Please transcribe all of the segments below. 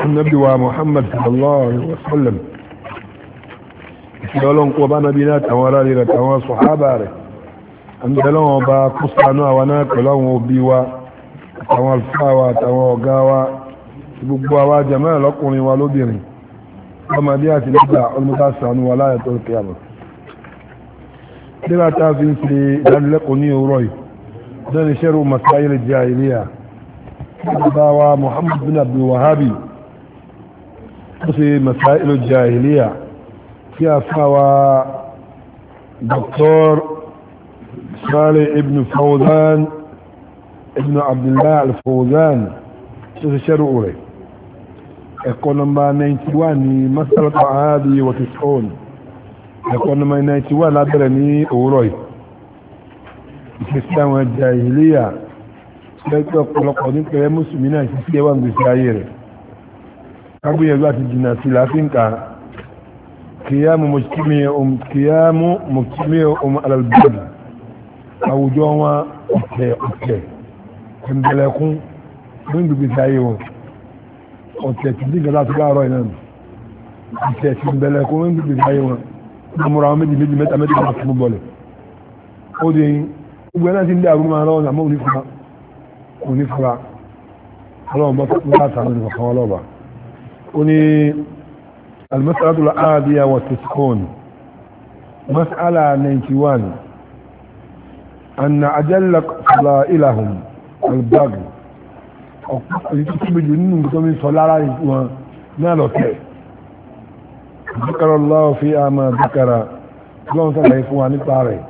النبي ومحمد صلى الله عليه وسلم يقولون قوبانا بنات أولادي لتوان صحابة أنجلون وبا قصانا وناكلون وبيوا توان الفاوة توان وقاوة بقوا جمال لقوني ولدني وما ديات الإبداع المتاسعون ولا يطول القيامة لما تافين في دان لقوني وروي دان شروا مسائل الجاهلية دعوة محمد بن عبد الوهابي في مسائل الجاهلية فيها فاوى دكتور صالح ابن فوزان ابن عبد الله الفوزان تشروا لي يقول نمبر 91 مسألة عادي وتسعون يقول نمبر 91 لا درني أوروي في الإسلام الجاهلية lẹ́gbẹ́ ọ̀pọ̀lọpọ̀ ní pẹ̀lẹ́ mùsùlùmí náà sí ẹwà ń gbèsè ayé rẹ̀ kágbìyànjú àti jìnnà sí láfíǹkà kìyàmù mùsùlùmí alàlùbẹ́ẹ̀dì àwùjọ wọn ọ̀tẹ̀ ẹ̀mbẹ̀lẹ̀kún ní gbèsè ayé wọn ọ̀tẹ̀ tí dígbà láti láàárọ̀ ìnáà ọ̀tẹ̀ tí ẹ̀mbẹ̀lẹ̀kún ní gbèsè ayé wọn múra wọn méjì mẹ́ta kan fún bọ́ọ̀lẹ̀ ó di gbogbo ẹ̀ náà ti ń dé àrùn máa lọ́wọ́ àmọ́ òní fún onífura ọlọ́run bá látàrí nìkan ọlọ́ba ó ní almas'alatu al-aadiya wa tis'un mas'ala 91 anna ajalla fadailahum al-baghi ọ̀pọ̀ tó tóbi jù nínú tó mi sọ lára wọn náà lọ́tẹ̀ ذكر الله فيها ما ذكر ọlọ́run sọ̀rọ̀ fún wa nípa rẹ̀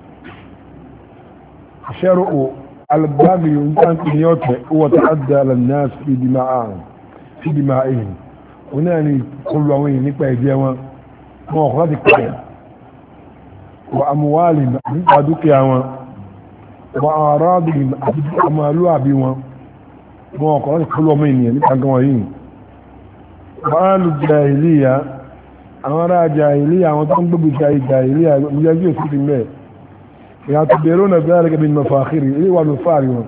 شرع الباقي يمكن أن يوتي هو تعدى على الناس في دمائهم ونعني كل وين نكبه جيوان مؤخذ كيان وأموالهم نقعدوا كيان وأعراضهم أمالوا بيوان مؤخذ كل وين نكبه جيوان وآل الجاهلية أمرا جاهلية وتنبب جاهلية مجاجية في المال يعتبرون ذلك من مفاخره إليه والمفاري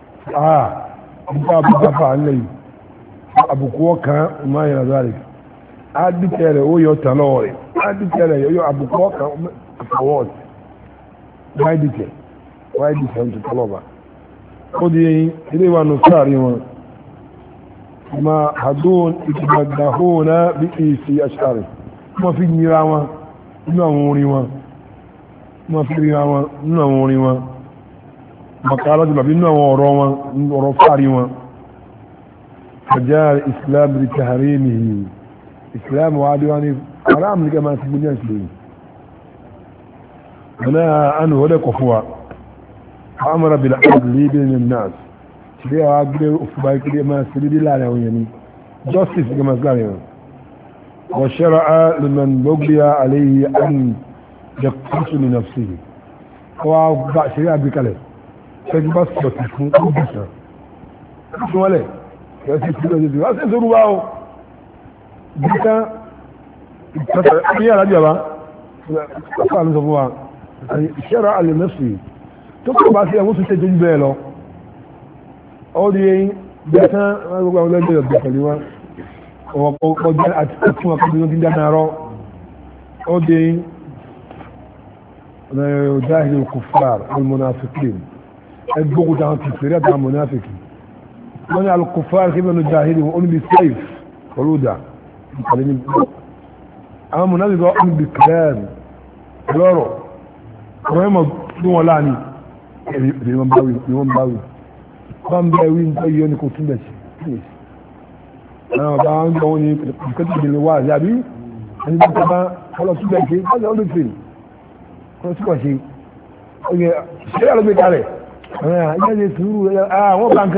أبو دفع الليل أبو كوكا وما إلى ذلك عاد بتالي هو يوتالوري عاد بتالي يو أبو كوكا فوات واي بتالي أنت طلبة خذي إليه والمفاري ما حدون يتمدهون بإيسي أشعاره ما في نيراما ناموني ma fi rí wọn nínú àwọn orin wọn makala jùlọ bí nínú àwọn ọ̀rọ̀ wọn ọ̀rọ̀ fàárí wọn fàjáàrí islam rí tààrí nìyí islam wà dí wọn ni haram ní kẹma ti gbóní ẹ̀sìn lóyìn wọn náà ánù wọ́dẹ̀ kọ̀ fún wa amara bil adli bin nas ṣe àwọn agbé òfúbá kiri ma sí rí láàrin àwọn yẹn ni justice ní kẹma sí láàrin wọn wọ́n ṣẹ́ra liman bọ́gbíya alayhi an يقتص لنفسه هو بقى شريعة بكالة فيجب بس يتفون قبسة شو ليه يأتي كله يجب بس يزوروا باو بيكا يا رجل أفعل نصفوها شرع لنفسه تقول بقى سيئة مصر تجيب له أولي بيكا ما يقول أولا جيد بيكاليوا وقد جاء أتكوا قبل أن تدانا أولي يجاهد الكفار والمنافقين البغض عن كفرات عن منافقين من على الكفار كيف نجاهدهم وقل بالسيف خلودا اما منافق وقل بالكلام لورو وهم دون لاني الإمام باوي قام باوي نتأيوني كنتم بس انا دعان دعوني كتب بالواز يابي انا بكما خلاص بكي هذا أقول الفيلم wọ́n tí wọ́n ṣe oye ṣe yà ló gbé kalẹ̀ ẹ̀yà ṣe sùúrù wọ́n bá ń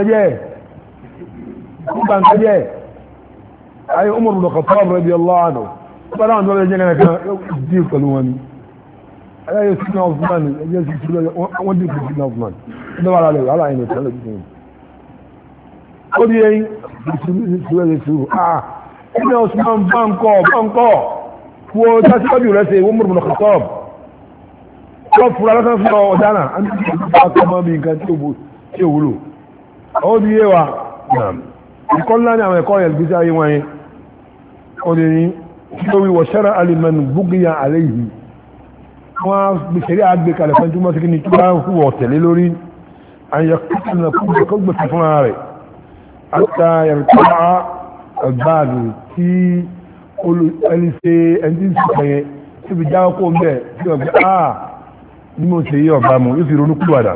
kẹjẹ́ ayé Umar bin Khattab radiyallahu anhu bá dáwọn tó lè jẹ́ kan dí pẹ̀lú wọn ni ayé sinna Osman ẹjẹ́ sí sùúrù wọ́n dí pẹ̀lú sinna Osman ẹjọ́ wà lálẹ́ wà láyé nìkan lójú fún ó di ẹyin sùúrù sinna Osman báńkọ́ wo tásíwájú rẹ̀ ṣe Umar bin Khattab wọ́n fura lọ́sán fún ọ̀dánà a ní ọmọ bí nǹkan tí ó wúlò ó di yé wa ẹ̀kọ́ ńlá ní àwọn ẹ̀kọ́ yẹn gbèsè ayé wọn yẹn ó lè ní lórí wọ̀ṣẹ́rà alimẹ́nu gbógbéyà alẹ́ yìí wọ́n gbèsèrè àgbékalẹ̀ fún túnmọ́ sí kí ni tí wọ́n hùwọ̀ tẹ̀lé lórí àyẹ̀ kó gbèsè fún ara rẹ̀ àti yàrá ọgbàdì tí ẹni ṣe ẹni tí ń sọ̀rọ̀ yẹn tí fi jáwọ́ kó ń bẹ̀ tí wọ́n gbé ní mo ṣe yí ọ̀bá mu yóò fi ronú kúrò àdá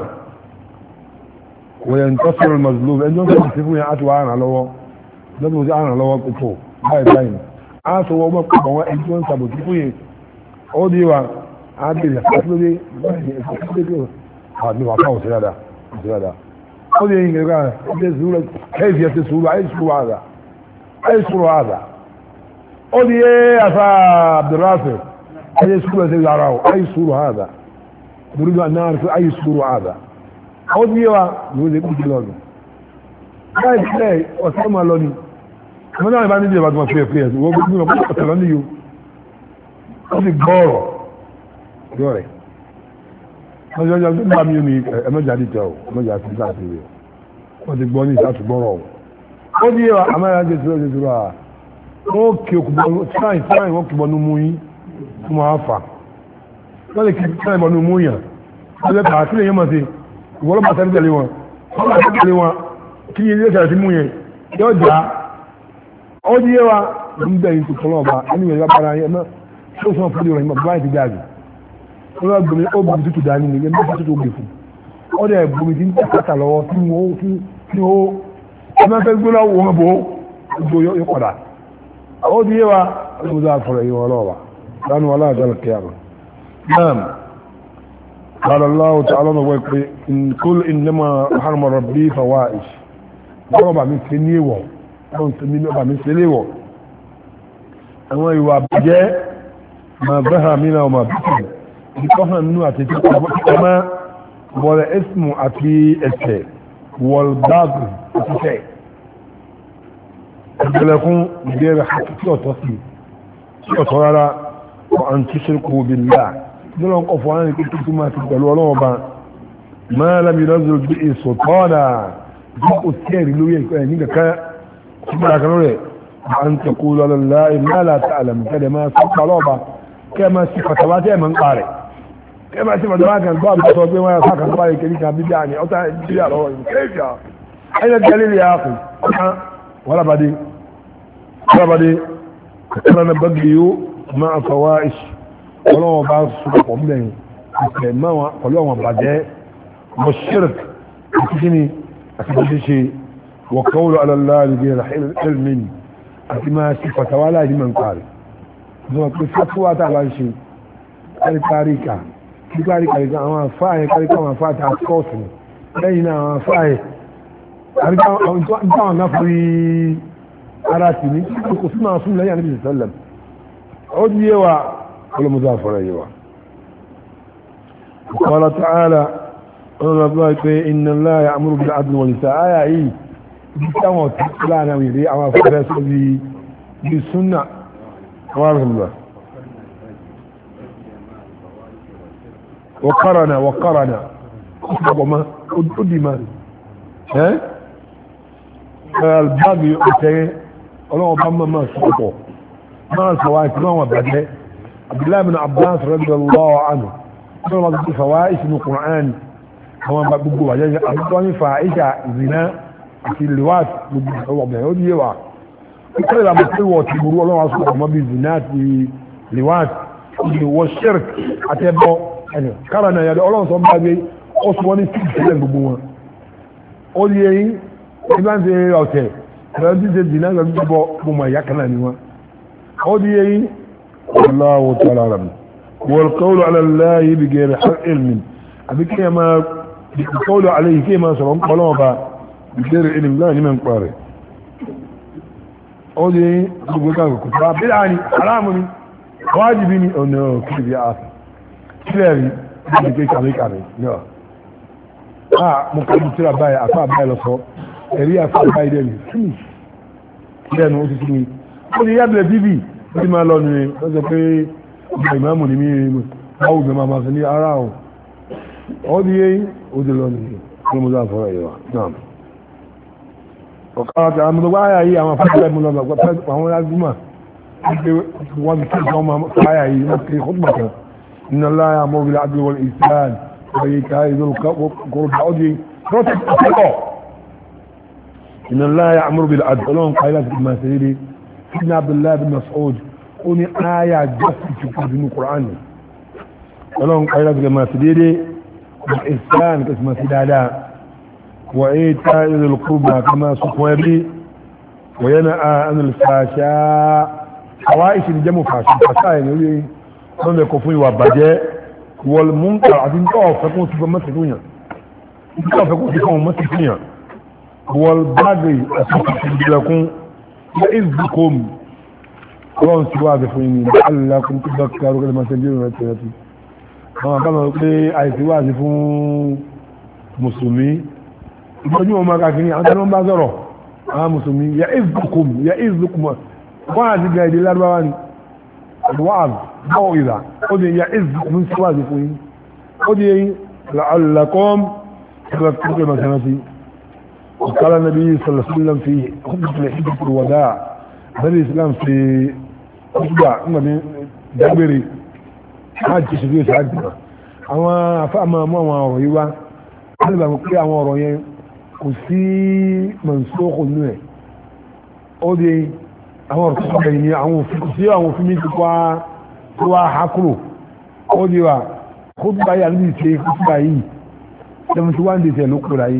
wọ́n tó sọ̀rọ̀ mazlum ẹjọ́ sọ̀rọ̀ sí fún yẹn àti wà á ràn lọ́wọ́ lọ́dún tí a ràn lọ́wọ́ púpọ̀ báyìí báyìí a sọ wọ́n mọ̀ púpọ̀ wọn ẹjọ́ ń sàbò sí fún yẹn ó di wa a bèrè àtúndé báyìí ẹ̀sọ́ àti wà fáwọn sí dáadáa ó di yẹn gẹ́gẹ́ ẹ̀sẹ̀ sùúrù kẹ́ẹ̀fì ẹ̀sẹ̀ sùúrù ayé sùúrù àdá ó di yẹn àfa Abdurrafi ayé sùúrù ẹ̀sẹ̀ yàrá o ayé sùúrù àdá nuridu an na'rifa ayé sùúrù àdá ó ní yíwa ní ó lè kú jùlọ nù láì sílẹ̀ ọ̀sẹ̀ máa lọ ní ọmọ náà bá ní ìjọba tó máa fẹ́ fẹ́ ẹ̀sùn wọ́n gbé ọmọ ọ̀sẹ̀ lọ níyó ó sì gbọ́ọ̀rọ̀ yọ rẹ̀ ọjọ́ ọjọ́ tó bá mi ní ẹmọ́jà dìtẹ̀ ọ̀ ẹmọ́jà sí láti rẹ̀ wọ́n ti gbọ́ ní ìsàtúgbọ́rọ̀ ó ní yíwa amáyá jẹ́ tó ṣe tura wọ́n kí okùnbọ̀ tíráì wọ́n kìbọ̀ nú mú yín tó máa fà wọ́n lè kí tíráì bọ̀ nú mú yàn wọ́n lè kà á sílẹ̀ yẹn mọ̀ sí ìwọ́n bá tẹ́lẹ̀ tẹ́lẹ̀ wọn wọ́n bá tẹ́lẹ̀ wọn kí ní ilé ìṣẹ̀lẹ̀ tí mú yẹn yóò jà ó ní yé wa ń bẹ̀ yìí tuntun náà bá ẹni wẹ̀ bá para yẹn náà tó sọ fún ìròyìn bàbá yìí ti jáde ó lọ gbòmí ó bùn tútù dání ní ẹgbẹ́ tútù gbè fún ó dẹ̀ gbòmí tí ń tẹ̀kátà lọ́wọ́ tí ó ẹgbẹ́ fẹ́ gbóná wọn bò ó yóò padà ó ní yé wa ó ní mo dá fọ̀rọ̀ yìí wọn lọ́wọ́ lánàá wọn láàjọ kẹyàmù náà قال الله تعالى ويقول إن كل إنما حرم ربي فوائش ضرب من سنيوه أو ضرب من سنيوه أما يوابجاء ما بها منه وما بكم يقولها أنه أتتكما ولا اسم أتي أتي والباطل أتي أجلكم غير حقيقة تصير وترى وأن تشركوا بالله dọ́lọ́n kọ̀ fún àwọn ìpínlẹ̀ tó máa ti pẹ̀lú ọlọ́wọ́ bá máa lábí lọ́zọ̀ bí i sọ̀tọ́ọ̀dà tí ó sí ẹ̀rí lórí ẹ̀kọ́ ẹ̀ nígbà kan tí bára kan rẹ̀ máa ń tẹ̀kú lọ́lọ́lá ìmáàlá ta àlàmù kẹ́lẹ̀ máa sọ pa lọ́ọ̀bá kẹ́ máa sí fàtàwá tẹ́ máa ń pa rẹ̀ kẹ́ máa sí fàtàwá kan tó àbí sọ pé wọ́n yà sáà kan tó bá yẹ kẹ́lí kan bíbí àní ọ̀tá ìdílé àlọ́wọ́ ìkéèfà ayé dalili ya kù wala bade kana bagiyo ma fawaish ọlọ́wọ́ bá sọ́pọ̀ mẹ́rin ìpẹ̀ máa ọlọ́wọ́ bàjẹ́ mọ̀ shirk àti kíni àti bí ṣe wọ̀kọ́wọ́lọ́ alàláàrí bí ilmin àti máa ṣe fàtàwà láàrí mọ̀ nǹkan rẹ̀ pé fàtàwà tàà ń ṣe káríkáríkà kíkáríkà àwọn afáàyẹ káríkà àwọn afáà tàà skọ́ọ̀tù lẹ́yìn náà àwọn afáàyẹ àríkà náà fúrí ara tì ní kò sí máa fún lẹ́yìn àníbi sẹ́lẹ̀m ó di yé wa olùmọ̀dá fọ́rọ̀ yé wa qala ta'ala ọlọ́rọ̀ pé inna Allaha ya'muru bil 'adli wal ihsan àyà yìí bí táwọn tí láàrin àwọn ìrí àwọn afẹ́fẹ́ sọ bí súnà wàrùnlá wọ́kàrànà ọ̀pọ̀mọ́ ó dì máa albáàgì ọ̀tẹ́rẹ́ ọlọ́wọ́ bá máa sọ́pọ̀ máa sọ̀wá ìtì náà wọ́n bàjẹ́ Abdullahi bin Abbas radiyallahu anhu ọlọ́wọ́ bá gbogbo fàwá ìsinú Qur'an àwọn gbogbo wàjẹ́ àtúntọ́ ní fa ìṣà zina àti liwat gbogbo ọ̀bẹ̀rẹ̀ ó díye wa ìkọ́lẹ̀ ìlànà pé wọ́n ti burú ọlọ́wọ́ sọ ọmọ bíi zina àti liwat ìwọ shirk àti ẹbọ ẹni kára náà yàtọ̀ ọlọ́wọ́ sọ ń bá gbé ó sọ wọ́n ní sí ìṣẹ̀lẹ̀ gbogbo wọn ó di eyín ìbá ń ṣe ọ̀tẹ̀ ẹ̀rọ tí ń ṣe zina lọ sí bọ́ gbogbo ẹ̀yà kan náà ni wọn ó di eyín Allahu ta'ala alam wal qawlu ala Allahi bi ghayri ilmin àbí kí ẹ máa القول عليه كما سبب قلوبا بغير علم لا من قارئ اولي يقول لك كتاب بدعني حرامني واجبني او نو كيف يا اخي كلاري كيف عليك علي نو ممكن ترى باي افا باي لو سو اري افا باي دي فينيش كده نو تسمي قولي يا ابن بيبي بما لو ني ده بي امام ني مي او ما ما سني اراو اودي ودلوني المضاف اليه نعم وقالت عمد وآية أما فتح من الله وفتح وهم لازمة وذكرت وما آية مكي خطبة إن الله يأمر بالعدل والإحسان وإيتاء ذي القربى أدري إن الله يأمر بالعدل ولهم قائلات ما سيدي سيدنا عبد الله بن مسعود قولي آية جسد في القرآن ولهم قائلات ما سيدي والإحسان كما سيدادا وإيتاء ذي القربى كما سقوى بي وينأى عن الفحشاء حوائش الجمع فحشاء يعني wọ́n lè kọ̀ fún ìwà bàjẹ́ wọ́n mú ń kàrà àti nítorí ọ̀fẹ́ kó ti fẹ́ mọ́sí fún yàn nítorí ọ̀fẹ́ kó ti fẹ́ mọ́sí fún yàn wọ́n báàgì àti ìdílẹ̀kún ilẹ̀ ìzùkọ́m wọ́n ti wá àti fún yìí ní alákùn tó dọ́kítà lókè lẹ́mọ̀ tẹ́jú rẹ̀ tẹ́jú àwọn àkàmọ̀ pé àìsí wá àti fún mùsùlùmí ìtọ́jú wọn máa kàkiri àwọn tẹ́lẹ̀ wọn bá sọ̀rọ̀ àwọn mùsùlùmí yà ìzùkọ́m wọ́n àti gà ìdí lárúbáwá ni الوعظ موعظة قد يعز من سوادكم قد لعلكم تذكرون مثلا وقال النبي صلى الله عليه وسلم في خطبة الحجة الوداع هذا الإسلام في خطبة جابري حاج شفيه سعادتنا أما فأما ما رأيوا أنا بقول أما رأيوا كسي منسوخ النوع قد àwọn ọ̀rọ̀ tó ní àwọn òfin sí àwọn òfin méjì tó wá hákùrò ó di wa kó tó báyìí àníbi ìṣe kó tó báyìí 71 days ẹ̀ ló kúrò láyé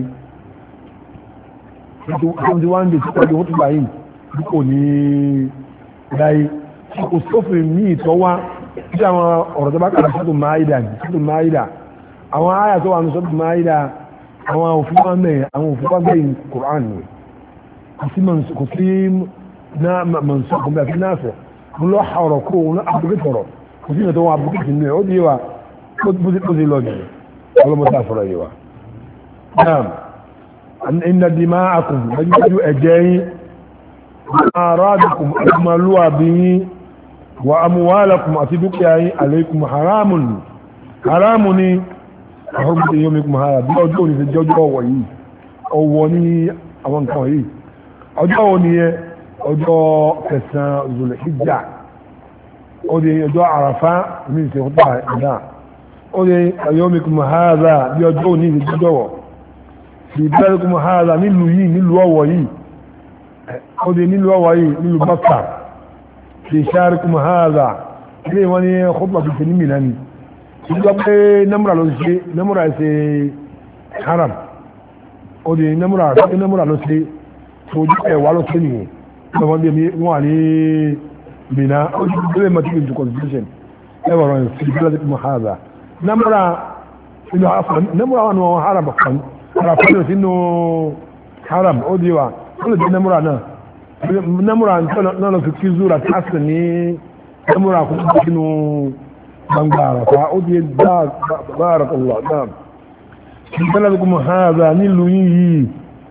71 days tó kó tó báyìí kò ní láyé kò sófin ní ìtọ́wá tí àwọn ọ̀rọ̀ tó bá kàrà sọ́tò máìdà àwọn àyà tó wà ní sọ́tò máìdà àwọn òfin wá mẹ́rin àwọn òfin wá mẹ́rin Kùránì kò sí na منسوخ بها في نافع ولو حركوه ولو أبقيته وزينة هو أبقيته منه عود يوا بوزي لوني والله مسافر يوا نعم إن دماءكم بجوا أجاي وأرادكم أكملوا به وأموالكم أتدوك عليكم حرامني حرمة يومكم هذا بيوجوني في الجوجة أولي أوان كوي أجوني ọjọ́ kẹsàn Zulhijja ó di ọjọ́ Àràfá ní ìṣẹ́ ọ̀tá ìdá ó di ayomikum hadha bí ọjọ́ òní ìjọjọ́wọ̀ fi baladikum hadha nílùú ọwọ̀ yìí ó di nílùú ọwọ̀ yìí nílùú Makka fi sharikum hadha ilé wọn ni khutbah fi ní Mínà ni ìjọ pé Namra ṣe haram ó di Namra ló ṣe tó ojú ẹ̀wà ló ṣe nìyẹn wọ́n bí wọ́n wà ní Mínà ó ti gbé mọ́tí into constitution ẹwọ̀rọ̀ ìfìdílẹ̀ tí mo hàzà námúra wà ní wọn haram kan harafẹ́ sínú haram ó di wa ó lè jẹ́ námúra náà lọ fi kí zúra tí a sì ní námúra kún sí sínú gbangba àràfà ó di bárakàlá náà ìfìdílẹ̀ tí mo hàzà nílùú yìí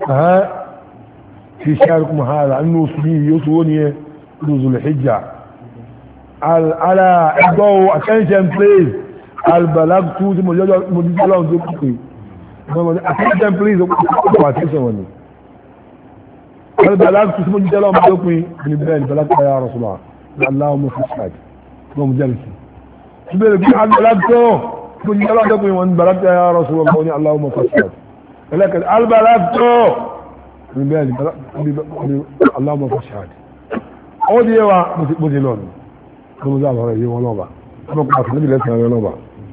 في شهركم هذا انه سبيه يسوني ذو الحجة على ادو attention please البلغت مجد الله ذكري attention please واتسوني البلغت مجد الله ذكري من بين بلغت يا رسول الله اللهم فاشهد اللهم جلس سبيل في البلغت مجد الله ذكري وان بلغت يا رسول الله اللهم فاشهد لكن البلغت من بالي اللهم فاشهد اودي يوا بوزيلون كما زال هو يوم لوبا كما قلت النبي ليس لوبا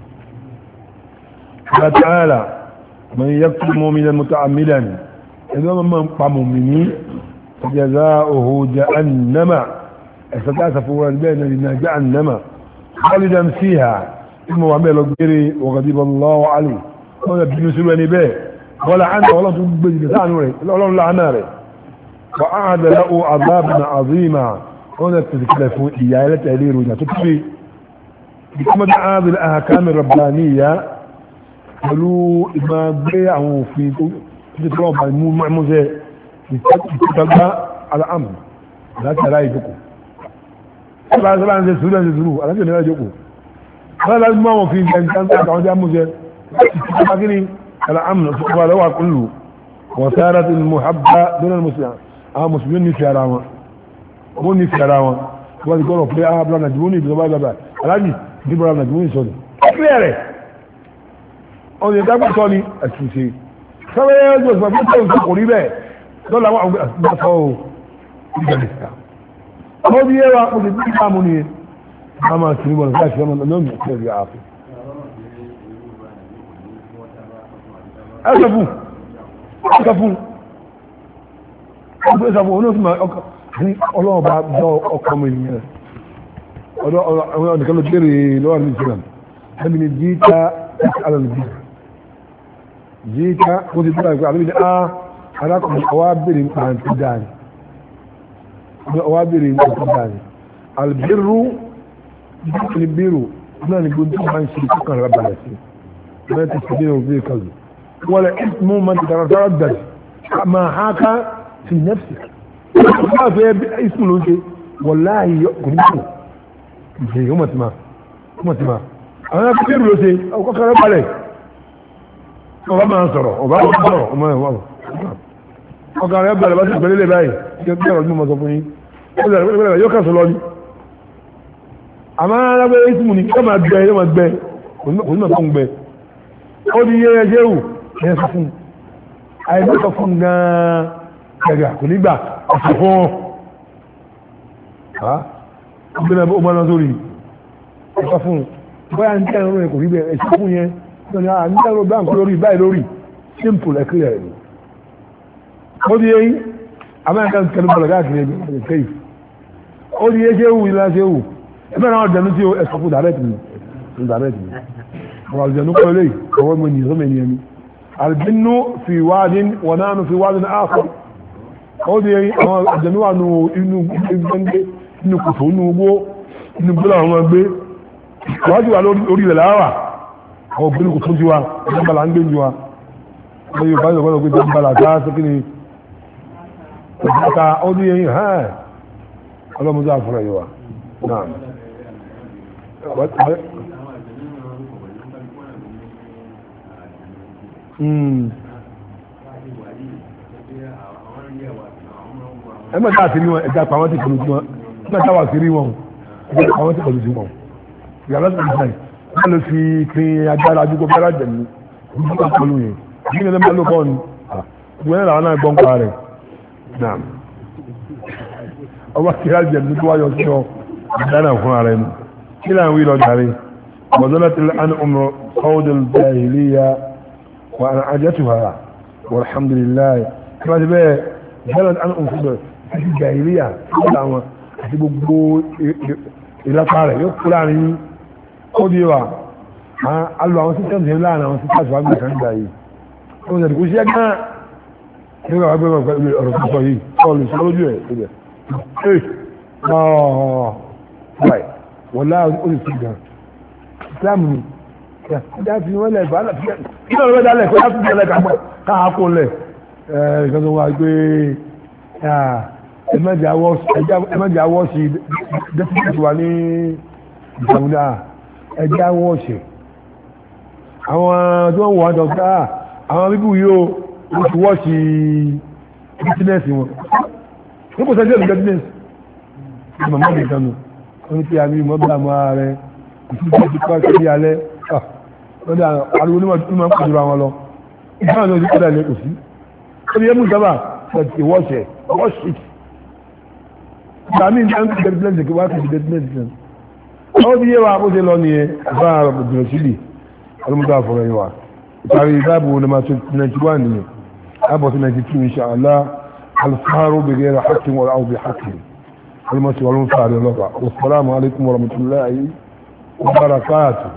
قال تعالى من يقتل مؤمنا متعمدا اذا من قام مؤمنين فجزاؤه جهنم فتاسفوا بين جهنم خالدا فيها ثم وعمل غيري وغضب الله عليه ولا بنسلني به ولا عنه ولا تبدي لسانه ولا لعناره وأعد له عذابا عظيما هنا تتكلفون إيالة تألير وجهة تكفي بكما هذه الأحكام الربانية قالوا إما بيعه في تتراب المعمزة تتبع على أمر لا تلايفكم لا تلايفكم لا تلايفكم لا تلايفكم لا لازم في كان تعود أمزة تتبع على أمن وهو كله وصارت المحبة بين المسلمين مسلمين نفيراوا مو نفيراوا wọ́n ti gbọ́rọ̀ pé abúlé nàìjíríà ìjọba ìjọba aláàjì ìdíbò nàìjíríà sọ ni ọ̀pẹ́ rẹ̀ ọ̀nà ìdágbà sọ ni ẹ̀sùn ṣe sọ́wọ́ ẹ̀jọ̀ ìgbà tó ń sọ kò rí bẹ́ẹ̀ lọ́la wọn àwọn àgbàsọ ìjọba ìsìká ó bí yẹ wa ó ti bí káàmù ni a máa tì ní bọ̀lọ̀ láti ọmọ náà ní ìpínlẹ̀ rí ààfin ẹ̀sọ̀ fún olóòtú ní ọlọ́ọ̀bá jọ ọkọ̀ mi nìyẹn ọ̀nìkan ló bèèrè lọ́wọ́ ní ìsìlẹ̀ ẹbí ni jíta alàlùbí jíta ó ti bèèrè pé àbí ni arákùnrin ọwá bèèrè ń pàǹtí dáni ọwá bèèrè ń pàǹtí dáni albirru ní bírò náà ni gbogbo máa ń ṣe kọ́kàn rẹ̀ balẹ̀ sí mẹ́rin ti sì nínú òbí kazu wọ́n lẹ́ mú máa ti tàrà tàrà dàrí máa háká fi nẹ́fsì wọ́n fẹ́ ìsìn ló ń ṣe wọ̀láhì kò ní kò ìṣe ọmọ tí ma àwọn akẹ́kẹ́ ló ṣe ọkọ̀ rẹ̀ balẹ̀ ọba máa sọ̀rọ̀ ọba sọ̀rọ̀ ọmọ ẹ̀wọ̀n ọkọ̀ rẹ̀ balẹ̀ bá sì gbẹ̀lẹ̀ lẹ̀ báyìí kí ọ bí mo sọ fún yín yóò kà sọ lọ ní àmọ́ alágbé ìsìn ní kí ọ máa gbẹ yóò máa gbẹ kò ní máa tó ń gbẹ ó di yẹ ẹjẹ́ wù ẹ̀ sọ fún àìsàn sọ fún gan-an gẹ̀gà kò ní gbà ọ̀sẹ̀ fún ọgbẹ́nà ọmọ náà sórí ọ̀sẹ̀ fún bóyá ń tẹ́ ẹ̀rọ ẹ̀kọ́ rí bẹ́ẹ̀ ẹ̀sẹ̀ fún yẹn ní àwọn ẹ̀rọ báńkì lórí báyìí lórí simple ẹ̀kílẹ̀ rẹ̀ ó di yẹn amẹ́ríkà ń kẹnu bọ̀lọ̀ káàkiri ẹgbẹ́ kẹ́yì ó di yẹn ṣé wù ilá ṣé wù ẹgbẹ́ náà ọ̀dẹ̀nu tí ó ẹ̀sọ̀ fún direct mi ọ̀rọ̀ àlùjẹ̀nu kọ́ lé ọwọ́ mi nìyẹn sọ́mọ ènìyàn mi àlùjẹ̀nu fi wádìn wọn náà fi wádìn áàfọ̀ ó di àwọn àjẹ̀nú wà nù inú gbẹ́ngbẹ́ inú kòtò inú ugbó inú gbọ́nà àwọn ọgbé wọ́n ti wà lórí ilẹ̀ láwà àwọn ògbé kòtò ti wa ìjọba là ń gbé ju wa wọ́n yóò bá yọ̀ gbọ́dọ̀ pé jọba là ká sí kíni ìjọba ó di ẹyin hàn ọlọ́mọdé àfúrà yìí wa náà. ẹgbẹ́ tá a ti rí wọn ẹja pa àwọn ti pẹ̀lú tiwọn ẹgbẹ́ tá a wà sí rí wọn ẹja pa àwọn ti pẹ̀lú tiwọn ìyàrá tó ń sàn wọ́n lè fi pin agbára àdúgbò bí alájẹ ní ìdílé tó pẹ̀lú yẹn bí ní ẹlẹ́mọ̀ ló kọ́ ni ìwé náà làwọn náà gbọ́n pa rẹ̀ náà ọba kí alájẹ ní tó wáyọ sí ọ ìdáná fún ara ẹni kí láwọn wí lọ jàre mọ̀dọ́lá ti lẹ́ àná ọmọ ọdún jahiliya wà á àjẹtùhà walhamdulillah kí wọ́n ti bẹ́ẹ̀ jẹ́rọ̀ àná ọmọ àti jahiliya fún àwọn àti gbogbo ìlápá rẹ̀ yóò kú láàrin ó di wa alò àwọn systems yẹn láàrin àwọn systems wà gbé kan gbà yìí ó sẹ̀ kó ṣe gán nígbà wà gbé ọ̀rọ̀ tó sọ yìí ọ̀lù sọ lójú ẹ̀ ṣe bẹ̀ ẹ̀ báyìí wọ́n láà ó lè fi gan Islam ni ìjà fi wọ́n lẹ̀ fàálà fi kí ló lọ́wọ́ dálẹ̀ kó yá fi jẹ́ káà kó lẹ̀ ìkan tó wà gbé ẹmẹ́jì awọ́sí dẹ́sítẹ́sì wà ní ìjàmúdá ẹjẹ́ awọ́sí àwọn tí wọ́n wọ́n jọ pé àwọn bíbú yóò ó ti wọ́sí bísínẹ́sì wọn ní kò sẹ́jẹ́ ìlú bísínẹ́sì ní màmá mi kanu wọ́n ní pé àmì ìmọ̀bílà mọ́ ààrẹ ìtúkọ́ ti kọ́ sí alẹ́ lọ́dọ̀ ariwo ní ma ń pàdúrà wọn lọ ìgbà náà ti kọ́dà ilé kò sí ó ní ẹmú sábà ìwọ́sẹ̀ wọ́sì ìgbàmí ìjọ ń kí gẹ́gẹ́ kí wá kí gẹ́gẹ́ kan ó bí yé wa bó ṣe lọ nìyẹn àbá àbùdùrọ̀ sílì ọlọ́mọdé àfọ̀rọ̀ yìí wa ìparí ìdáàbò ní ma tó 91 nìyẹn àbọ̀ tó 92 insha Allah alfaharo bẹ̀gẹ̀rẹ̀ hakim wal ardi hakim ọlọ́mọdé wà ló ń fààrẹ̀ lọ́pàá wassalamu alaikum warahmatullahi wabarakatuh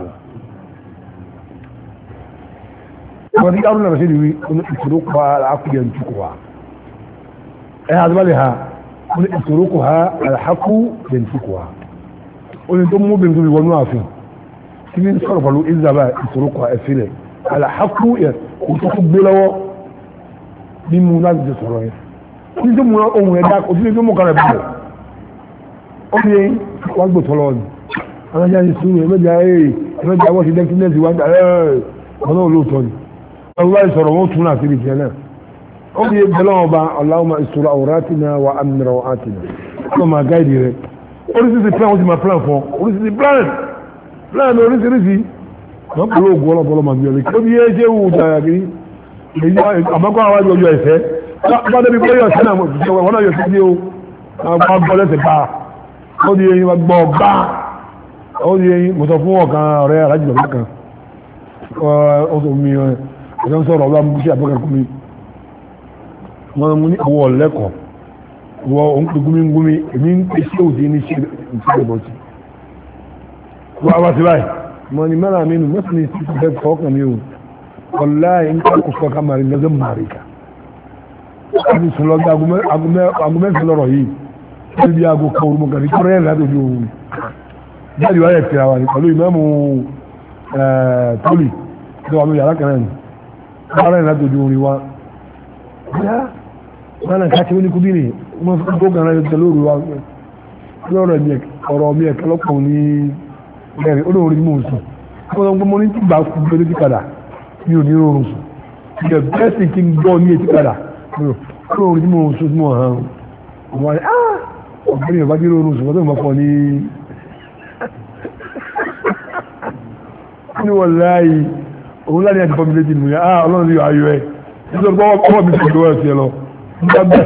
wọ́n ti dárú nàbẹ̀ṣẹ́ ìwé ìṣòro kọ́ àkúyẹ̀ ń tukọ̀ wa ẹ̀ àdúbàlẹ̀ ha ìṣòro kọ́ àkú yẹ̀ ń tukọ̀ wa ó ní tó mú bí n tó fi wọnú ààfin tí ní sọ̀rọ̀ pẹ̀lú ìzàbà ìṣòro kọ́ ẹ̀fílẹ̀ àlàákú yẹ̀ kò tó kó gbé lọ́wọ́ ní mú láti jẹ sọ̀rọ̀ yẹn ní tó mú ohun ẹ̀dá kò sí ní tó mú kan rẹ̀ bẹ̀rẹ̀ ó ní wọ́n gbò tọ́lọ́ ni alájá ní sùúrù ẹ̀mẹ́jà wọ́n ti dẹ́kínẹ́sì wájú ọ̀nà olóòtọ́ ni ọlọ́wọ́ ìsọ̀rọ̀ wọn tún láti rí jẹ́nà أولي بلون با اللهم استر عوراتنا وأمن روعاتنا ثم قايد رك أولي سي بلان وجه ما بلان فون أولي سي بلان أولي سي ما بلو غولا بلو ما بيولي كم يجي ودا يجي أما كوا واجي وجه إسه ما ده بيقول يا سلام وانا يسيو ما بقول سبا أولي ما بقى أولي متفوق كان رأي رجل كان أولي مية إذا صار الله مشي أبغى كمي wọ́n mú ní owó ọ̀lẹ́kọ̀ọ́ wọ́n ń pè gúmígúmí èmi ń pè sí òdí ní ṣẹ́gbẹ̀bọ̀tí wọ́n wá sí báyìí mọ́ ni mẹ́ra mínú mọ́sí ní sí ìfẹ́ fọ́ọ̀kan mi ò ọ̀lá ń ká kò sọ́ka mari lọ́jọ́ marika láti sùn lọ́gbà agumẹ́fẹ́ lọ́rọ̀ yìí tí bí aago kan orúmọ gàrí tó rẹ̀ látòjú ohun jáde wáyé tìra wà ní pẹ̀lú ìmẹ́mù tólì tó wà ní yàrá kan náà ní wọ́n rẹ̀ látòjú ohun wa wannan ka ce wani kudi ne kuma ko gana da lóru wa lọ́rọ̀ mi ọ̀rọ̀ mi ẹ̀kẹ́ lọ́pọ̀ ní ẹ̀rẹ̀ olóorí mú sùn wọ́n gbọ́n mọ́ ní tí gbà kú gbé lójú padà mi ò ní rọrùn sùn ìjọ bẹ́ẹ̀sì kí n gbọ́ ní etí padà olóorí mú sùn mọ́ hàn ọmọ rẹ̀ ọ̀gbẹ́ni ọba bí rọrùn sùn wọ́n tó mọ̀ fọ́ ní ní wọ́n láàyè òun láti ẹ̀dì fọ́mi léjì nù yá ọlọ́run yóò ayọ̀ ẹ̀ nítorí ọwọ́ mi ti gbọ́ ẹ̀sẹ̀ lọ nígbà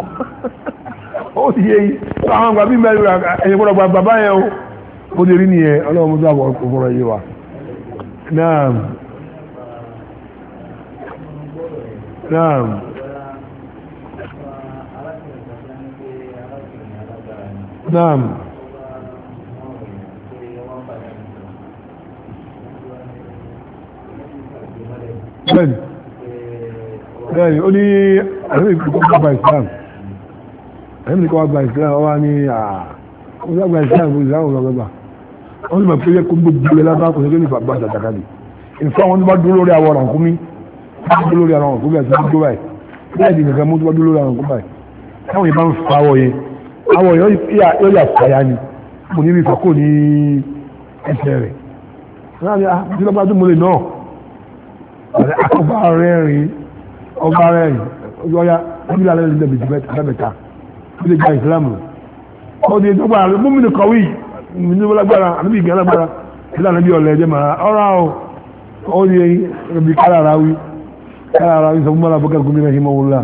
ó ti yé àwọn àgbà bí mẹ́rin ẹ̀yìn gbọ́dọ̀ gba bàbá yẹn o ó lè rí nìyẹn ọlọ́run mú sábà ọ̀fọ̀rọ̀ yé wa náà náà bẹ́ẹ̀ni bẹ́ẹ̀ni ó ní àwọn ìpínlẹ̀ gba Islam ẹ̀yìn ní kọ́ gba Islam ọwá ní àgba Islam ní ìsáwọn ọlọ́gbà wọ́n sì mọ̀ pé kó gbogbo ilẹ̀ lábá kò sókè ní ìfàgbà àtàkàlì ìfẹ́ wọn tó bá dúró lórí àwọ̀ ọ̀ràn kúmí dúró lórí àwọn ọ̀kúmí àti dúró báyìí bẹ́ẹ̀ di nìkan mú tó bá dúró lórí àwọn ọ̀kúmí báyìí táwọn yìí bá ń fa àwọ̀ yẹn àwọ̀ yóò yà fàyà ni mo ní ìfà kò ní ẹsẹ̀ rẹ̀ ọba rẹ́rìn ọjọ́ya ọdún alẹ́ ilẹ̀ bìtì mẹ́ta ó lè gba ìsìlámù ó di ẹjọ́ gbára mú mi ní kọ̀wé ní lágbára àbí ìgbà lágbára ìlànà bí ọ̀lẹ́ ẹjẹ́ máa ọ̀rá ó di ẹbí kárára wí sọ fún mọ́lá bọ́kẹ́ gómìnà himawula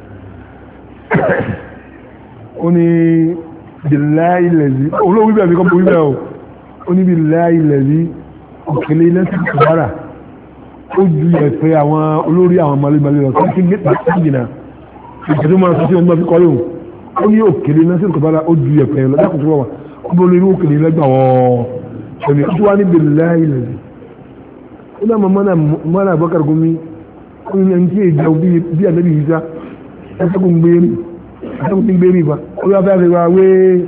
ó ní bíláì lẹ́zí olówó wíbẹ̀ mi kọ́ bó wíbẹ̀ ó ní bíláì lẹ́zí òkèlè lẹ́sìn kọ̀bára ó ju ẹ̀fẹ́ àwọn olórí àwọn malẹ́malẹ́ lọ sí kí nípa ìjìnà ìjọdún máa sọ sí ọmọ fi kọ́lé ó ní òkèlè náà sí ìkọ̀bára ó ju ẹ̀fẹ́ lọ dákùn tó wà ó bó lórí òkèlè lẹ́gbà wọ́n ṣẹlẹ̀ tó wá níbi láìlẹ̀ ó dá mọ́nà Abubakar Gumi ó ní ẹni tí èjì bí ànábì yìí sá ẹsẹ́kùn gbérí fa ó yá fẹ́ wá wé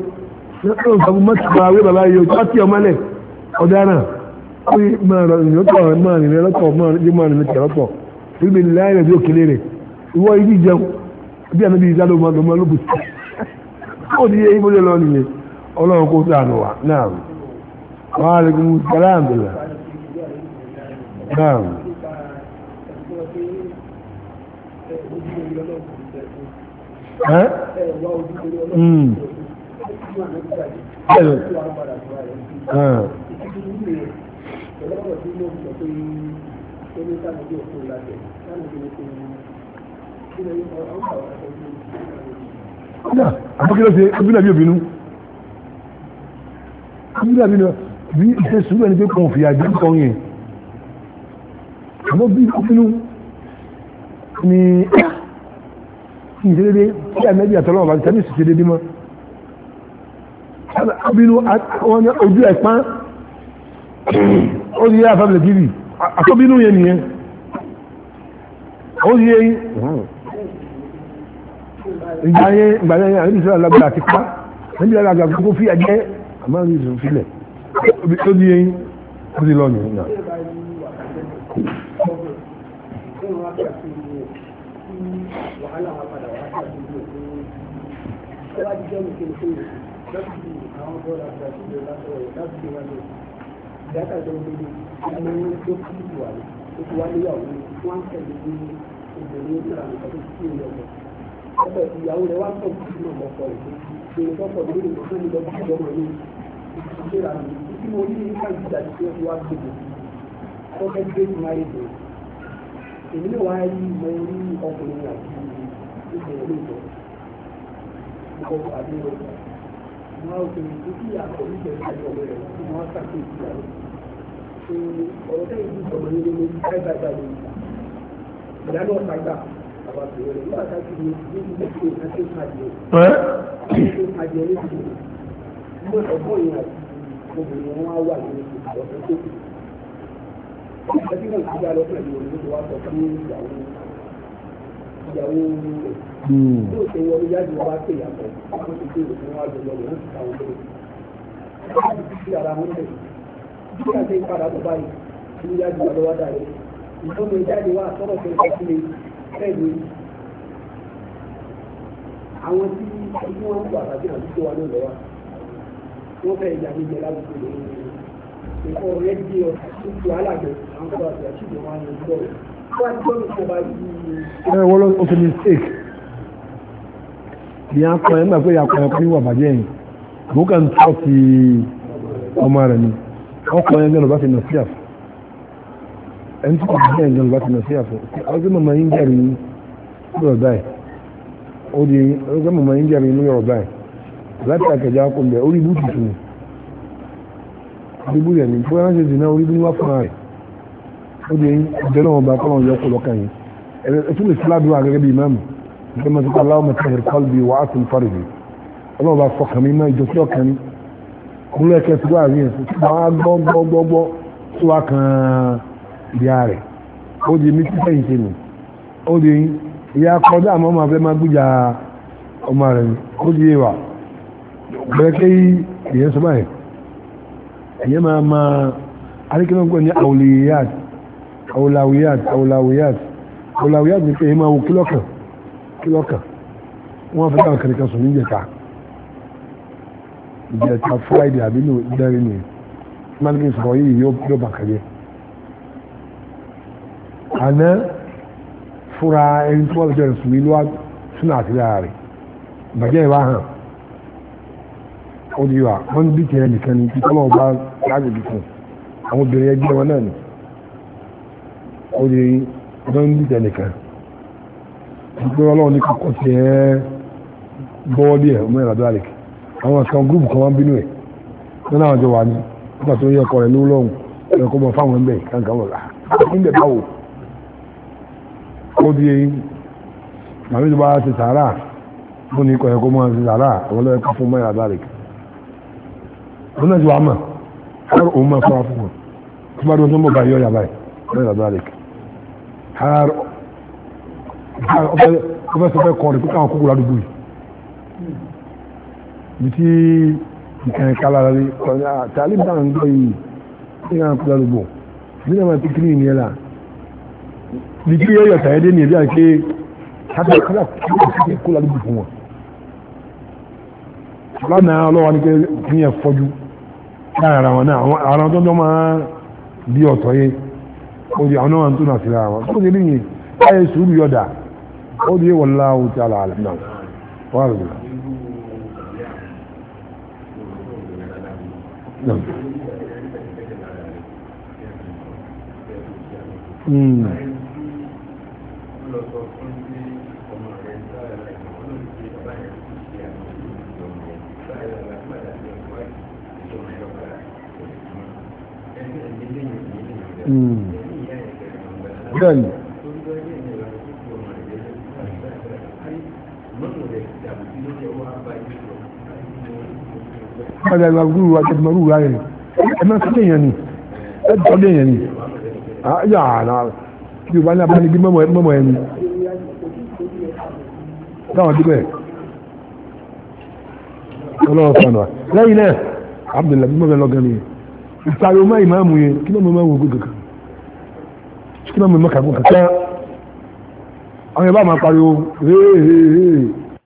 bàbá yìí ó tí ọmọlẹ̀ ọ̀daràn ó yí máa rìn lọ́tọ̀ máa rìn lọ́tọ̀ máa rìn lọ́tọ̀ níbi láìlẹ̀ bí òkèlè rẹ̀ ìwọ ibi jẹun bí ànábì yìí sá ló máa lóbù ó di yé ibùdó lọ nìyẹn ọlọ́run kó sànù wà náà wà á lè gún sàlámùlà náà. Àbúkí ló ṣe ọdún àbí òbínú bí iṣẹ́ sùúrù ẹni pé kàn fìyà jẹ́ nǹkan yẹn àmọ́ bí òbínú ni ìṣẹ́dédé tí àmẹ́bí àtọ́lọ́wọ́ bá ti tẹ́lẹ̀ ṣe dédé mọ́ òbínú ojú ẹ̀pán ó di yẹ́ àfẹ́bẹ̀lẹ̀ tv àtọ́bínú yẹn nìyẹn ó di yẹ́ ìgbàyẹn àríbí sọ́rọ̀ alágbà àti pa níbi alágbà kó fi àjẹ́ àmọ́ ní ìsìn sílẹ̀ ó di yẹn ó di lọ́nà náà. obìnrin ní ìlànà ìtọ́jú sí ilé ọmọ ọkọ ìyàwó rẹ̀ wá sọ fún ìlú ọmọ ọkọ rẹ̀ pé ọkọ ìlú rẹ̀ fún mi lọ sí ọmọ mi ìṣẹ́ra mi tí mo ní nípa ìjà tí ó ti wá gbogbo ọkọ ẹgbẹ́ ti máa yẹ bẹ̀rẹ̀ èmi náà wá rí mo rí ọkùnrin àti ìṣẹ̀lẹ̀ lóòótọ́ ọkọ àbí ọkọ wọn ò tẹ̀lé tó kí àkọ́ ìṣẹ̀lẹ̀ àti ọmọ rẹ̀ tí wọ́n ṣàkóso ìyàwó ọ̀rọ̀ tẹ́yìn tí ìṣọ̀rọ̀ ní lórí káìbáìbá ní ìyá náà ṣàgbà àbàtì rẹ̀ nígbà tájú ní ilé ìṣe àti ìpàdé àti ẹni tó mú ọgbọ́n yẹn àti obìnrin wọn á wà nínú ọ̀sẹ̀ tó kù. Ìgbà tí wọ́n ti gbá lọ pẹ̀lú òun tó wá sọ fún ìyàwó rẹ̀ tó ṣe wọlé yájú wọn bá pè yàtọ̀ wọ́n ti gbé òfin wọn àjọ lọ́wọ́ wọn ti ta wọn lórí. Wọ́n ti fi ara wọn lẹ̀ bí a ṣe ń padà bọ̀ báyìí ní yájú wọn lọ́wọ́ dà rẹ̀ ìjọba ìjáde wa sọ̀rọ̀ tó ń sọ sílé ẹ̀ẹ́dì àwọn tí wọ́n ń wà tàbí àdúgbò wa náà lọ́wọ́ wọ́n fẹ́ ìjà níjẹ láwùjọ lè ẹ̀kọ́ rẹ̀ di ọ̀tún alágbẹ̀ àwọn kọ́ba àti àṣìṣe wọn ní ìjọ rẹ̀ wọ́n á jọ́ mi kọ́ba yìí. wọ́n lọ ó fi mistake ìyá kan ẹ̀ ń gbà pé ìyá kan ẹ̀ kọ́ níwà bàjẹ́ yìí àwọn kan tọ́ sí ọmọ rẹ̀ ni ọkọ̀ yẹn gbẹ́nu bá ti nà sí àfọ̀ ẹni tí kò bí ẹ̀ gbẹ́nu bá ti nà sí àfọ̀ àwọn tí màmá yín jẹ́rìí ní ọ̀rọ̀ báyìí ó di ọgbẹ́ màmá yín jẹ́rìí ní ọ̀rọ̀ báyìí láti àkẹjà kò bẹ̀ orí ibú tuntun orí ibú yẹn ni bóyá ṣe dì náà orí ibú ní wá fún ara rẹ̀ ó di ìjọ náà wọn bá kọ́ lọ́wọ́ yọkọ̀ lọ́kàn yìí ẹ̀ tún lè síládùn àgẹ́gẹ́ bíi mẹ́mù ìjọ máa ti kọ́ aláwọ̀ mẹ́tẹ́hìr kọ́lbì wà á tún fọ́rẹ̀ bíi ọlọ́wọ́ bá fọkàn mi máa ìjọ sí ọkàn mi kúnlẹ̀ kẹsì wà rí ẹ̀sùn tí wọ́n á gbọ́gbọ́gbọ́ tó wá kan ìyá rẹ̀ ó di mí títẹ̀ ìṣe nù ó di ìyá kọjá àmọ́ máa fẹ́ máa gbújà ọmọ rẹ̀ ni ó di ìwà bẹ́ẹ̀ kí ìyẹn sọ báyìí ẹ̀yẹ́ máa máa aríkínàgbọ́n ní àwòlìyàt àwòlàwìyàt ní pé èyí máa wo kílọ́kàn wọ́n fẹ́ dáwọn kẹrìkan sùn níjẹta ìjẹta friday àbí ní ìdẹ́rin ní mannequin sọ̀rọ̀ yìí yóò bà kàjẹ́ àná fúra ẹni tí wọ́n lè jẹ́ sùn ní lọ́wọ́ sún àti láàrin bàjẹ́ ìwà hàn ó di wa wọ́n bí tẹ̀yẹ nìkan ní títọ́ lọ́wọ́ bá lágbègbè fún àwọn obìnrin ẹgbẹ́ wọn náà ni ó di wọ́n bí tẹ̀yẹ nìkan ìgbẹ́ ọlọ́run ní kọ́kọ́ tẹ̀ bọ́ọ̀dì ẹ̀ ọmọ ìrọ̀dọ́ àlèkè àwọn kan gúrùpù kan wá ń bínú ẹ̀ wọ́n náà jọ wà ní nígbà tó yẹ ọkọ rẹ̀ lówó lọ́hùn ẹ̀kọ́ mọ̀ fáwọn ẹgbẹ́ kankan wọ̀ láà níbẹ̀ báwo ó di màmí tó bá ti sàárà fún ní ikọ̀ ẹ̀kọ́ mọ́ ti sàárà àwọn ọlọ́ẹ̀kọ́ fún mọ́ ìrọ̀dọ́ àlèkè wọ́n náà ti wà mà ọ̀rọ̀ òun máa fọ́ra fún wọn tí bá dún tó ń bọ̀ bá yọ ọ̀yà báyìí mọ́ ìrọ̀dọ́ àlèkè ọfẹ́ sọfẹ́ kọ́ rẹ̀ pé káwọn kúkú ládùúgbò yìí bí tí ìkànnì kálára rí tààlí bá ń gbọ́ yìí ní káwọn kúkú ládùúgbò bí náà máa ti kiri ìnìyẹn là bí kí yóò yọ̀tà ẹdẹ ní ẹbí àti pé kálá kúkú ládùúgbò fún wọn lánàá ọlọ́wọ́ ní pé kí yẹn fọ́jú láàrin ara wọn náà àwọn tó ń dán máa bí ọ̀tọ̀ yé ó di àwọn náà tó nà sí ara wọn tó ní yìí káyé sùúrù yọ̀dà ó di wallahu ta'ala alam náà wà lórí bẹ́ẹ̀ni ọ̀dà ìwà gúrù àjẹmọ̀rú ráyẹ̀ ẹ̀mẹ́ sí èèyàn ni ẹ̀dọ́dẹ̀ èèyàn ni àyà àná tí ó bá ní abánigbé mọ́mọ́ ẹni dáwọn dípẹ́ ọlọ́wọ́ sọ̀nà lẹ́yìn náà Abdullahi bí mọ́mọ́ lọ́gán ni ìsàrí ọmọ ìmáàmù yẹn kí mọ́mọ́ máa wò gbogbo kankan kí mọ́mọ́ mọ́kàgbọ́ kankan àwọn ẹ̀bá máa pariwo